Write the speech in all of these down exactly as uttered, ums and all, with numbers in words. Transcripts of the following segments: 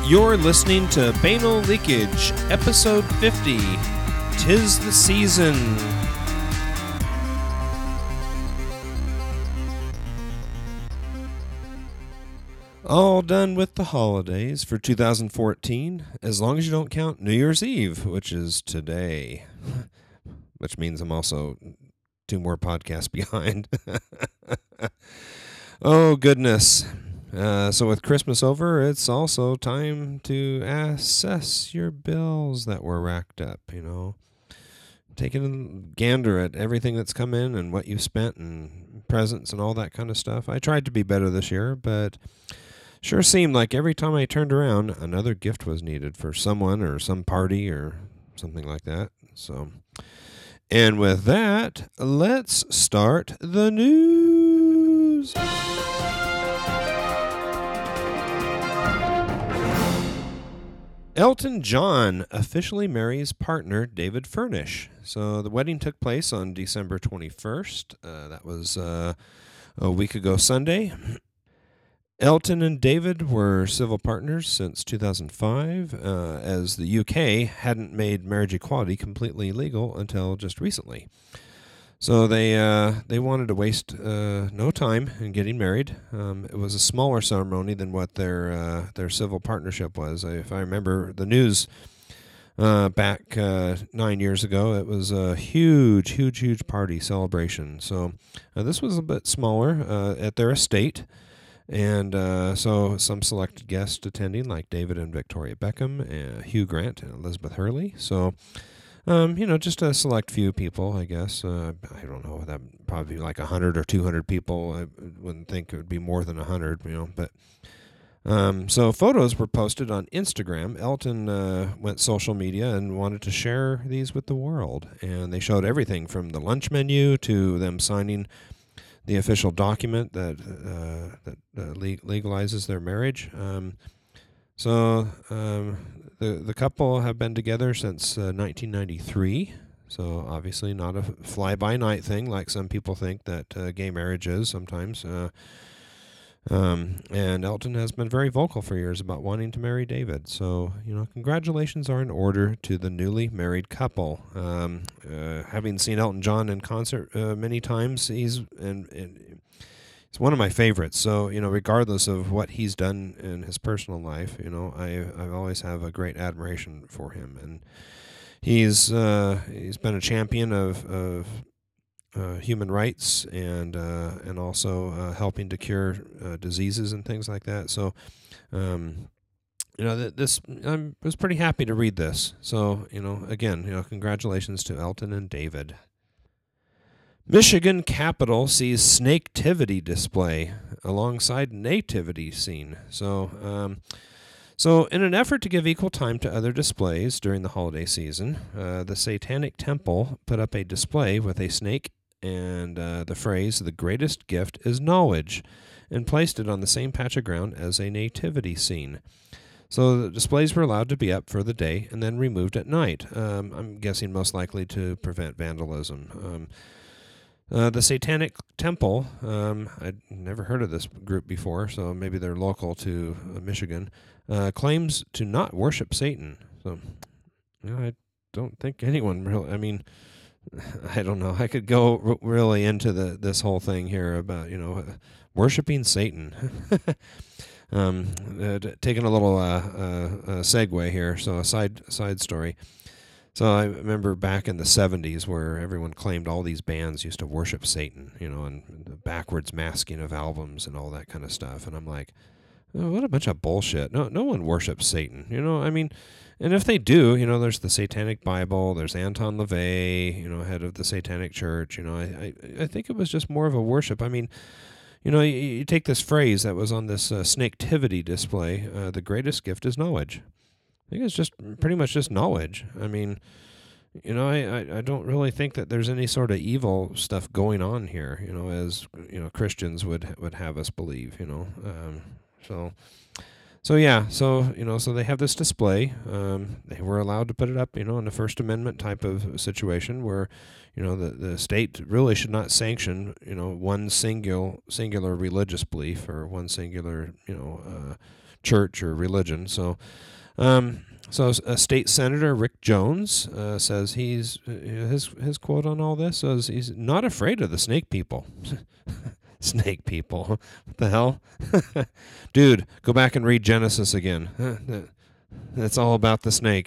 You're listening to Banal Leakage, Episode fifty, Tis the Season. All done with the holidays for two thousand fourteen, as long as you don't count New Year's Eve, which is today. Which means I'm also two more podcasts behind. Oh, goodness. Uh, so with Christmas over, it's also time to assess your bills that were racked up, you know. Taking a gander at everything that's come in and what you've spent and presents and all that kind of stuff. I tried to be better this year, but sure seemed like every time I turned around, another gift was needed for someone or some party or something like that. So, and with that, let's start the news. Elton John officially marries partner David Furnish. So the wedding took place on December twenty-first. Uh, that was uh, a week ago Sunday. Elton and David were civil partners since two thousand five, uh, as the U K hadn't made marriage equality completely legal until just recently. So they uh, they wanted to waste uh, no time in getting married. Um, it was a smaller ceremony than what their uh, their civil partnership was. If I remember the news uh, back uh, nine years ago, it was a huge, huge, huge party celebration. So uh, this was a bit smaller uh, at their estate. And uh, so some selected guests attending, like David and Victoria Beckham, uh, Hugh Grant, and Elizabeth Hurley. So... Um, you know, just a select few people, I guess. Uh, I don't know, that probably like one hundred or two hundred people. I wouldn't think it would be more than one hundred, you know. But um, so photos were posted on Instagram. Elton uh, went social media and wanted to share these with the world. And they showed everything from the lunch menu to them signing the official document that uh, that uh, legalizes their marriage. Um, so... Um, The the couple have been together since uh, nineteen ninety-three, so obviously not a fly-by-night thing like some people think that uh, gay marriage is sometimes. Uh, um, and Elton has been very vocal for years about wanting to marry David. So, you know, congratulations are in order to the newly married couple. Um, uh, having seen Elton John in concert uh, many times, he's and. and It's one of my favorites. So, you know, regardless of what he's done in his personal life, you know, I I always have a great admiration for him, and he's uh, he's been a champion of of uh, human rights and uh, and also uh, helping to cure uh, diseases and things like that. So, um, you know, th- this I was pretty happy to read this. So, you know, again, you know, congratulations to Elton and David. Michigan Capitol sees snaketivity display alongside nativity scene. So, um, so in an effort to give equal time to other displays during the holiday season, uh, the Satanic Temple put up a display with a snake and uh, the phrase, "The greatest gift is knowledge," and placed it on the same patch of ground as a nativity scene. So the displays were allowed to be up for the day and then removed at night. Um, I'm guessing most likely to prevent vandalism. Um, Uh, the Satanic Temple, um, I'd never heard of this group before, so maybe they're local to uh, Michigan, uh, claims to not worship Satan. So, you know, I don't think anyone really, I mean, I don't know. I could go r- really into the this whole thing here about, you know, uh, worshiping Satan. um, uh, t- taking a little uh, uh, uh, segue here, so a side side story. So I remember back in the seventies where everyone claimed all these bands used to worship Satan, you know, and the backwards masking of albums and all that kind of stuff. And I'm like, oh, what a bunch of bullshit. No, no one worships Satan, you know, I mean, and if they do, you know, there's the Satanic Bible, there's Anton LaVey, you know, head of the Satanic Church, you know, I, I, I think it was just more of a worship. I mean, you know, you, you take this phrase that was on this uh, snaketivity display, uh, the greatest gift is knowledge. I think it's just pretty much just knowledge. I mean, you know, I, I, I don't really think that there's any sort of evil stuff going on here, you know, as, you know, Christians would would have us believe, you know. Um, so, so yeah, so, you know, so they have this display. Um, they were allowed to put it up, you know, in a First Amendment type of situation where, you know, the, the state really should not sanction, you know, one single, singular religious belief or one singular, you know, uh, church or religion. So, um, so a state senator, Rick Jones, uh, says he's his his quote on all this is he's not afraid of the snake people. Snake people, what the hell, dude? Go back and read Genesis again. That's all about the snake.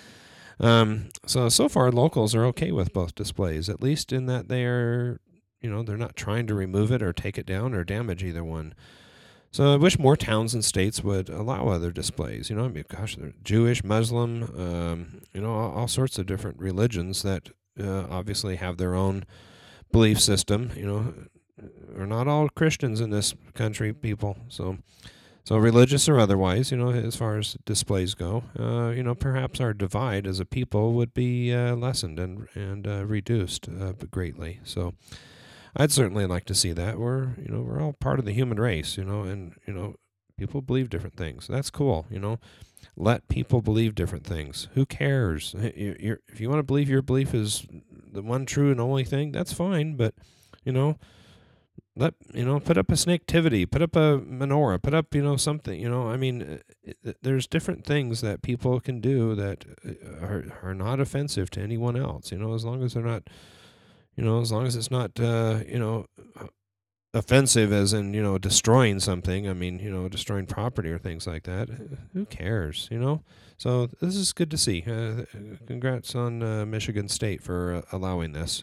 um, so so far, locals are okay with both displays, at least in that they are, you know, they're not trying to remove it or take it down or damage either one. So I wish more towns and states would allow other displays. You know, I mean, gosh, they're Jewish, Muslim, um, you know, all, all sorts of different religions that uh, obviously have their own belief system. You know, we're not all Christians in this country, people. So, so religious or otherwise, you know, as far as displays go, uh, you know, perhaps our divide as a people would be uh, lessened and and uh, reduced uh, greatly. So. I'd certainly like to see that. We're, you know, we're all part of the human race, you know, and, you know, people believe different things. That's cool, you know. Let people believe different things. Who cares? You're, if you want to believe your belief is the one true and only thing, that's fine. But, you know, let, you know, put up a snaketivity, put up a menorah, put up, you know, something, you know. I mean, there's different things that people can do that are, are not offensive to anyone else, you know, as long as they're not... You know, as long as it's not, uh, you know, offensive as in, you know, destroying something. I mean, you know, destroying property or things like that. Who cares, you know? So this is good to see. Uh, congrats on uh, Michigan State for uh, allowing this.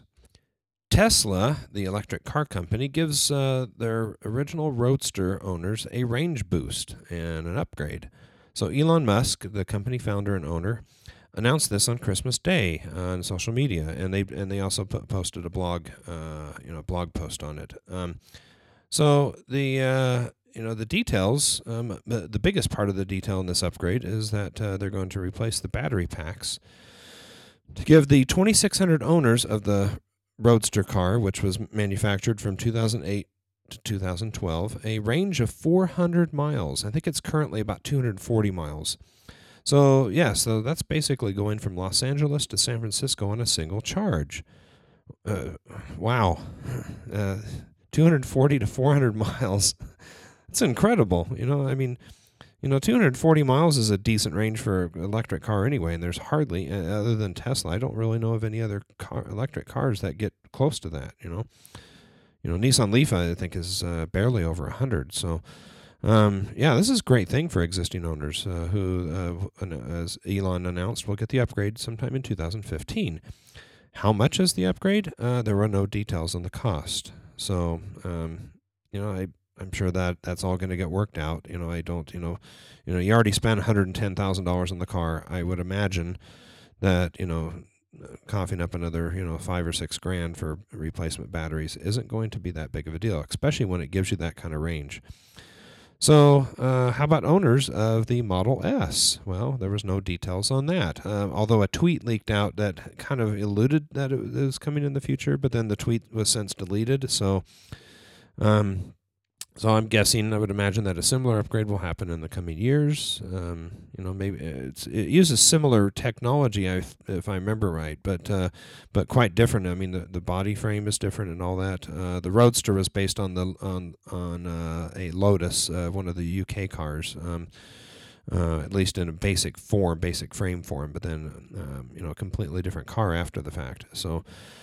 Tesla, the electric car company, gives uh, their original Roadster owners a range boost and an upgrade. So Elon Musk, the company founder and owner, announced this on Christmas Day on social media, and they and they also p- posted a blog, uh, you know, blog post on it. Um, so the uh, you know the details, um, the, the biggest part of the detail in this upgrade is that uh, they're going to replace the battery packs to give the twenty-six hundred owners of the Roadster car, which was manufactured from two thousand eight to two thousand twelve, a range of four hundred miles. I think it's currently about two hundred forty miles. So, yeah, so that's basically going from Los Angeles to San Francisco on a single charge. Uh, wow. Uh, two hundred forty to four hundred miles. That's incredible. You know, I mean, you know, two hundred forty miles is a decent range for an electric car anyway, and there's hardly, uh, other than Tesla, I don't really know of any other car, electric cars that get close to that, you know. You know, Nissan Leaf, I think, is uh, barely over one hundred, so... Um, yeah, this is a great thing for existing owners uh, who, uh, as Elon announced, will get the upgrade sometime in two thousand fifteen. How much is the upgrade? Uh, there were no details on the cost. So, um, you know, I, I'm sure that that's all going to get worked out. You know, I don't, you know, you know, you already spent one hundred ten thousand dollars on the car. I would imagine that, you know, coughing up another, you know, five or six grand for replacement batteries isn't going to be that big of a deal, especially when it gives you that kind of range. So, uh, how about owners of the Model S? Well, there was no details on that, uh, although a tweet leaked out that kind of alluded that it was coming in the future, but then the tweet was since deleted. So, um, so I'm guessing, I would imagine that a similar upgrade will happen in the coming years. Um, you know, maybe it's, it uses similar technology, I, if I remember right, but uh, but quite different. I mean, the, the body frame is different and all that. Uh, the Roadster was based on the on on uh, a Lotus, uh, one of the U K cars, um, uh, at least in a basic form, basic frame form. But then, um, you know, a completely different car after the fact. So.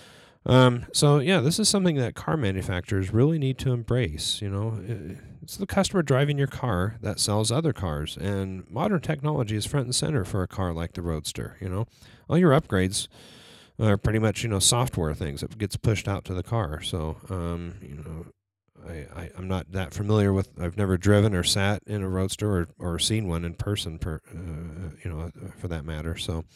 Um, so yeah, this is something that car manufacturers really need to embrace. You know, it's the customer driving your car that sells other cars, and modern technology is front and center for a car like the Roadster. You know, all your upgrades are pretty much, you know, software things that gets pushed out to the car. So, um, you know, I, I I'm not that familiar with. I've never driven or sat in a Roadster or, or seen one in person, per uh, you know, for that matter. So.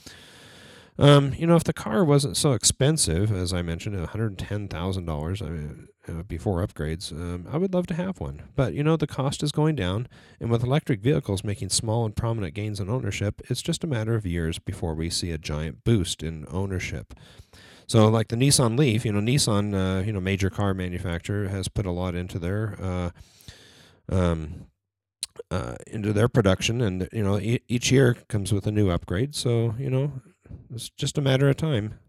Um, you know, if the car wasn't so expensive, as I mentioned, one hundred ten thousand dollars I mean, uh, before upgrades, um, I would love to have one. But, you know, the cost is going down, and with electric vehicles making small and prominent gains in ownership, it's just a matter of years before we see a giant boost in ownership. So, like the Nissan Leaf, you know, Nissan, uh, you know, major car manufacturer, has put a lot into their uh, um, uh, into their production, and, you know, e- each year comes with a new upgrade. So, you know, it's just a matter of time.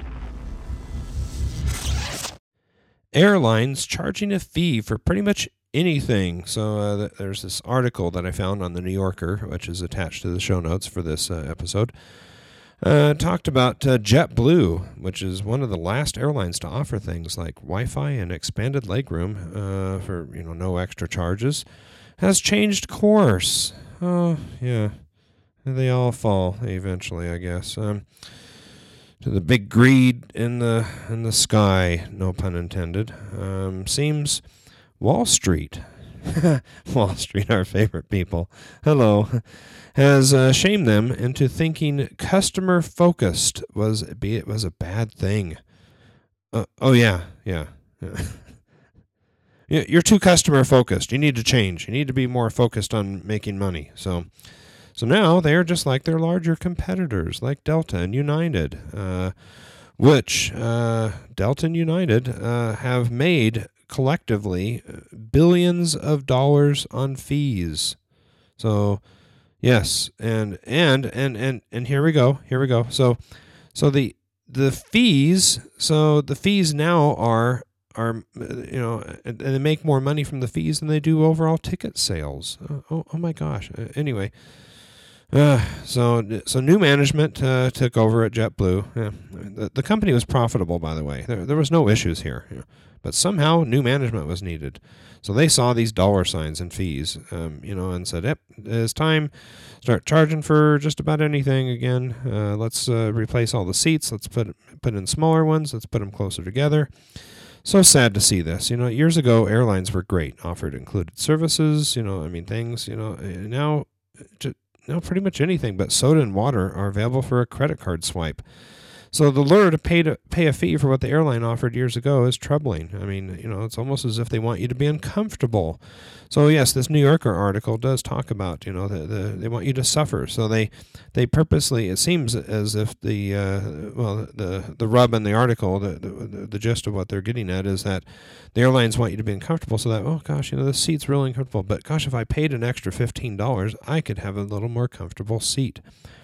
Airlines charging a fee for pretty much anything. So uh, th- there's this article that I found on the New Yorker, which is attached to the show notes for this uh, episode. Uh, talked about uh, JetBlue, which is one of the last airlines to offer things like Wi-Fi and expanded legroom uh, for you know no extra charges, has changed course. Oh yeah, they all fall eventually, I guess. Um, to the big greed in the in the sky, no pun intended. Um, seems Wall Street, Wall Street, our favorite people. Hello. Has uh, shamed them into thinking customer focused was be it was a bad thing. Uh, oh yeah, yeah. yeah. You're too customer focused. You need to change. You need to be more focused on making money. So, so now they are just like their larger competitors, like Delta and United, uh, which uh, Delta and United uh, have made collectively billions of dollars on fees. So. Yes, and and and and and here we go. Here we go. So, so the the fees. So the fees now are are you know, and they make more money from the fees than they do overall ticket sales. Uh, oh oh my gosh. Uh, anyway, uh, so so new management uh, took over at JetBlue. Yeah, the the company was profitable, by the way. There there was no issues here, you know, but somehow new management was needed. So they saw these dollar signs and fees, um, you know, and said, "Yep, it's time to start charging for just about anything again. Uh, let's uh, replace all the seats. Let's put put in smaller ones. Let's put them closer together." So sad to see this. You know, years ago, airlines were great, offered included services. You know, I mean, things. You know, now, now pretty much anything but soda and water are available for a credit card swipe. So the lure to pay to pay a fee for what the airline offered years ago is troubling. I mean, you know, it's almost as if they want you to be uncomfortable. So yes, this New Yorker article does talk about, you know, the, the they want you to suffer. So they they purposely, it seems as if the uh, well the the rub in the article, the, the the gist of what they're getting at is that the airlines want you to be uncomfortable. So that, oh gosh, you know, this seat's really uncomfortable. But gosh, if I paid an extra fifteen dollars, I could have a little more comfortable seat.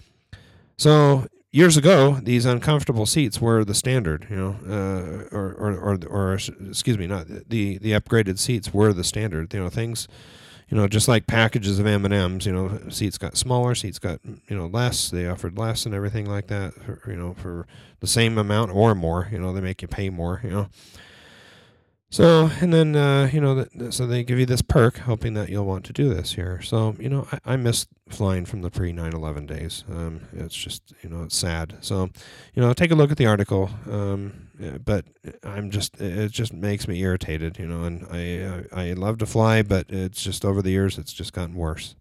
So. Years ago, these uncomfortable seats were the standard, you know, uh, or, or, or, or, excuse me, not the, the upgraded seats were the standard, you know, things, you know, just like packages of M and M's, you know, seats got smaller, seats got, you know, less, they offered less and everything like that, for, you know, for the same amount or more, you know, they make you pay more, you know. So, and then, uh, you know, the, so they give you this perk, hoping that you'll want to do this here. So, you know, I, I miss flying from the pre nine eleven days. Um, it's just, you know, it's sad. So, you know, take a look at the article. Um, but I'm just, it just makes me irritated, you know, and I, I, I love to fly, but it's just over the years, it's just gotten worse.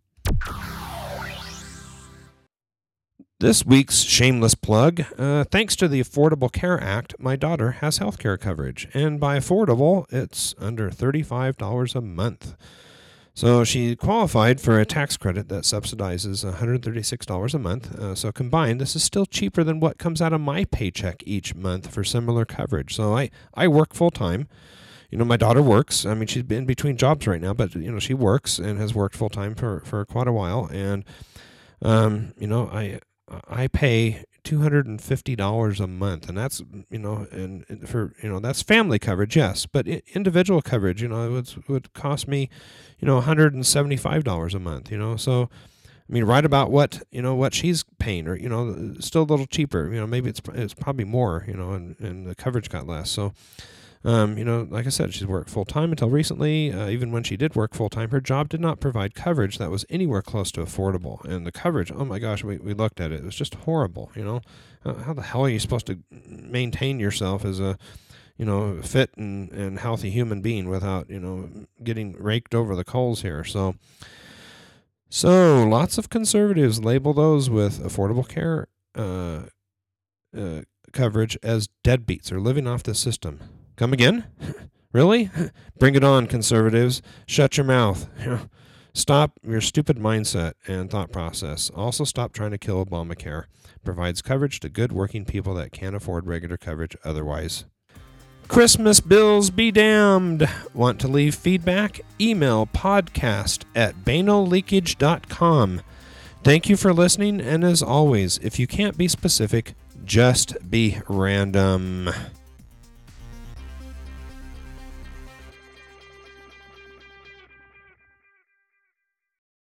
This week's shameless plug, uh, thanks to the Affordable Care Act, my daughter has health care coverage. And by affordable, it's under thirty-five dollars a month. So she qualified for a tax credit that subsidizes one hundred thirty-six dollars a month. Uh, so combined, this is still cheaper than what comes out of my paycheck each month for similar coverage. So I, I work full-time. You know, my daughter works. I mean, she's been between jobs right now, but, you know, she works and has worked full-time for, for quite a while. And, um, you know, I... I pay two hundred fifty dollars a month, and that's, you know, and for, you know, that's family coverage, yes, but individual coverage, you know, it would, would cost me, you know, one hundred seventy-five dollars a month, you know, so, I mean, right about what, you know, what she's paying, or, you know, still a little cheaper, you know, maybe it's, it's probably more, you know, and, and the coverage got less, so, Um, you know, like I said, she's worked full-time until recently. Uh, even when she did work full-time, her job did not provide coverage that was anywhere close to affordable. And the coverage, oh my gosh, we, we looked at it. It was just horrible, you know. Uh, how the hell are you supposed to maintain yourself as a, you know, fit and, and healthy human being without, you know, getting raked over the coals here? So, so lots of conservatives label those with affordable care uh, uh, coverage as deadbeats or living off the system. Come again? Really? Bring it on, conservatives. Shut your mouth. Stop your stupid mindset and thought process. Also, stop trying to kill Obamacare. Provides coverage to good working people that can't afford regular coverage otherwise. Christmas bills be damned. Want to leave feedback? Email podcast at bano leakage dot com. Thank you for listening, and as always, if you can't be specific, just be random.